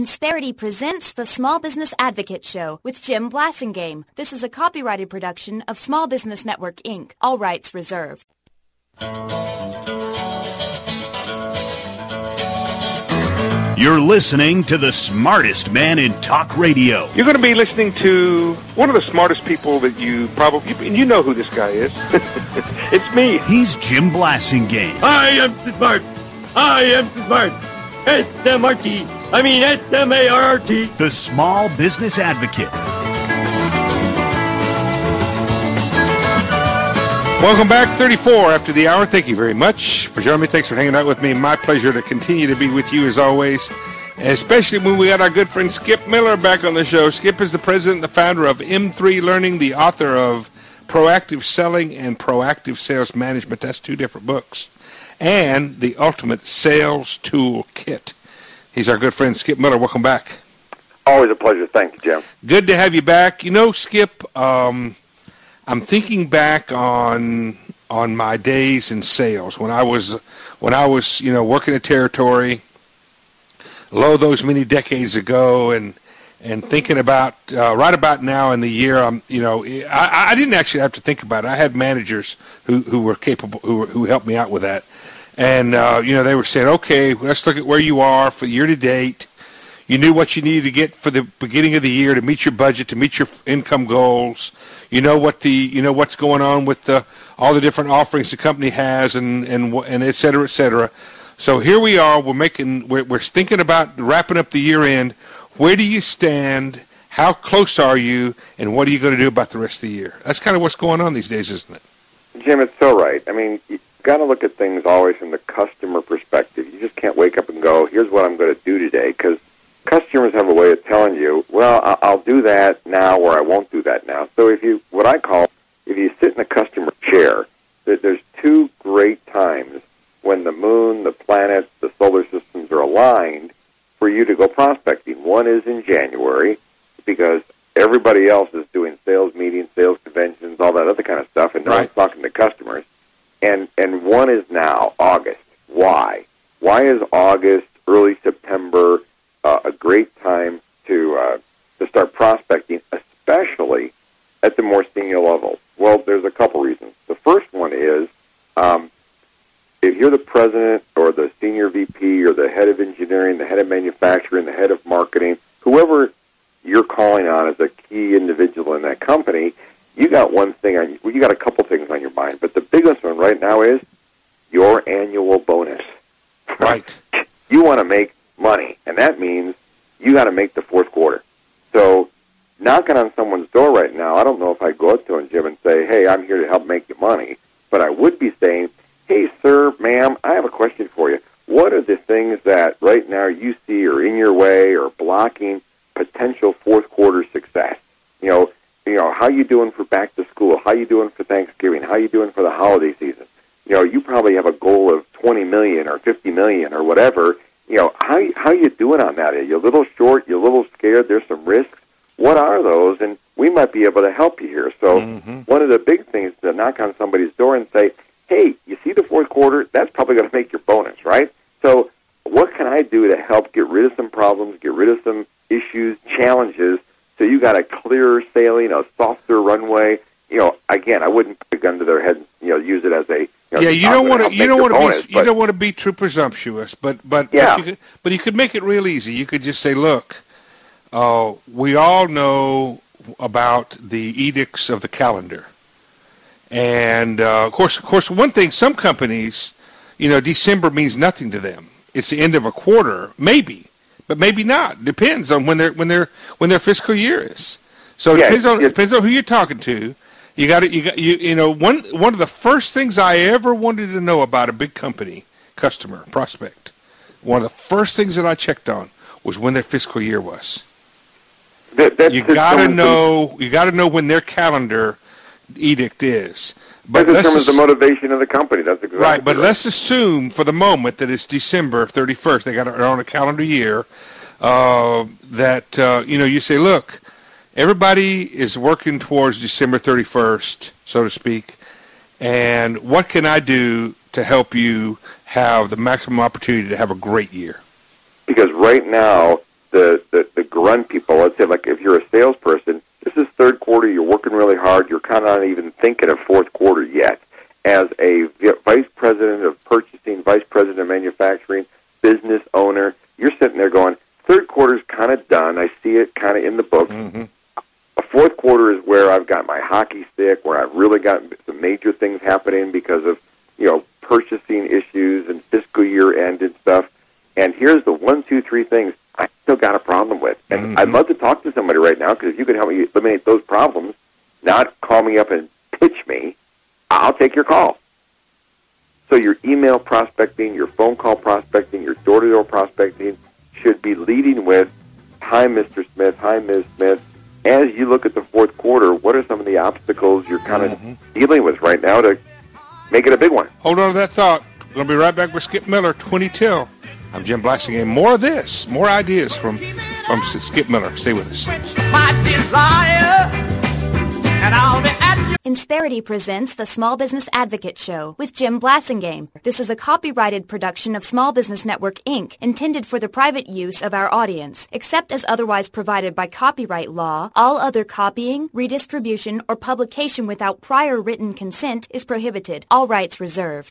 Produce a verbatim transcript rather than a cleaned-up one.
Insperity presents the Small Business Advocate Show with Jim Blasingame. This is a copyrighted production of Small Business Network, Incorporated. All rights reserved. You're listening to the smartest man in talk radio. You're going to be listening to one of the smartest people that you probably, and you know who this guy is. It's me. He's Jim Blasingame. I am smart. I am smart. S M R T. I mean S M A R R T. The Small Business Advocate. Welcome back, thirty-four after the hour. Thank you very much for joining me. Thanks for hanging out with me. My pleasure to continue to be with you as always, especially when we got our good friend Skip Miller back on the show. Skip is the president and the founder of M three Learning, the author of Proactive Selling and Proactive Sales Management. That's two different books. And the Ultimate Sales Tool Kit. He's our good friend Skip Miller. Welcome back. Always a pleasure. Thank you, Jim. Good to have you back. You know, Skip, um, I'm thinking back on on my days in sales when I was when I was you know working a territory, lo those many decades ago, and and thinking about uh, right about now in the year. I'm you know I, I didn't actually have to think about it. I had managers who who were capable who were, who helped me out with that, and uh, you know they were saying, okay, let's look at where you are for year to date. You knew what you needed to get for the beginning of the year to meet your budget, to meet your income goals. You know what the you know what's going on with the all the different offerings the company has, and and and et cetera, et cetera. So here we are. We're making we're we're thinking about wrapping up the year end. Where do you stand? How close are you? And what are you going to do about the rest of the year? That's kind of what's going on these days, isn't it? Jim, it's so right. I mean, you've got to look at things always from the customer perspective. You just can't wake up and go, here's what I'm going to do today, because customers have a way of telling you, well, I'll do that now or I won't do that now. So if you, what I call, if you sit in a customer chair, there's two great times when the moon, the planets, the solar systems are aligned for you to go prospecting. One is in January because everybody else is doing sales meetings, sales conventions, all that other kind of stuff, and no one's talking to customers. And and one is now, August. Why? Why is August, early September, Uh, a great time to uh, to start prospecting, especially at the more senior levels? Well, there's a couple reasons. The first one is um, if you're the president or the senior V P or the head of engineering, the head of manufacturing, the head of marketing, whoever you're calling on as a key individual in that company, you got one thing on you. Well, you got a couple things on your mind, but the biggest one right now is your annual bonus. Right. You want to make money, and that means you got to make the fourth quarter. So knocking on someone's door right now, I don't know if I'd go up to him, Jim, and say, hey, I'm here to help make you money, but I would be saying, hey, sir, ma'am, I have a question for you. What are the things that right now you see are in your way or blocking potential fourth quarter success? You know, you know, how you doing for back to school? How you doing for Thanksgiving? How you doing for the holiday season? You know, you probably have a goal of twenty million or fifty million or whatever. You know, how how you doing on that? Are you a little short? You're a little scared? There's some risks. What are those? And we might be able to help you here. So mm-hmm. one of the big things is to knock on somebody's door and say, hey, you see the fourth quarter? That's probably going to make your bonus, right? So what can I do to help get rid of some problems, get rid of some issues, challenges, so you got a clearer sailing, a softer runway? You know, again, I wouldn't put a gun to their head and, you know, use it as a You know, yeah, you don't want to. You don't want to bonus, be. You don't want to be too presumptuous, but but yeah. but, you could, but you could make it real easy. You could just say, "Look, uh, we all know about the edicts of the calendar, and uh, of course, of course, one thing. Some companies, you know, December means nothing to them. It's the end of a quarter, maybe, but maybe not. Depends on when their when their when their fiscal year is. So it yeah, depends on it depends on who you're talking to. You got You got you. You know, one one of the first things I ever wanted to know about a big company, customer, prospect, one of the first things that I checked on was when their fiscal year was. That, that's you got to know. You got to know when their calendar edict is. But that determines the motivation of the company. That's exactly right. But right. let's assume for the moment that it's December thirty-first. They got it on a calendar year. Uh, that uh, you know, you say, look. Everybody is working towards December thirty-first, so to speak, and what can I do to help you have the maximum opportunity to have a great year? Because right now, the run people. Let's say, like, if you're a salesperson, this is third quarter, you're working really hard, you're kind of not even thinking of fourth quarter yet. As a vice president of purchasing, vice president of manufacturing, business owner, you're sitting there going, third quarter's kind of done. I see it kind of in the books. Mm-hmm. A fourth quarter is where I've got my hockey stick, where I've really got some major things happening because of, you know, purchasing issues and fiscal year end and stuff. And here's the one, two, three things I still got a problem with. And Mm-hmm. I'd love to talk to somebody right now, because if you can help me eliminate those problems, not call me up and pitch me, I'll take your call. So your email prospecting, your phone call prospecting, your door-to-door prospecting should be leading with, hi, Mister Smith, hi, Miz Smith. As you look at the fourth quarter, what are some of the obstacles you're kind of Mm-hmm. dealing with right now to make it a big one? Hold on to that thought. We're going to be right back with Skip Miller, twenty till. I'm Jim Blasingame. More of this, more ideas from, from Skip Miller. Stay with us. My desire, and I'll be at your Insperity presents the Small Business Advocate Show with Jim Blasingame. This is a copyrighted production of Small Business Network, Incorporated, intended for the private use of our audience. Except as otherwise provided by copyright law, all other copying, redistribution, or publication without prior written consent is prohibited. All rights reserved.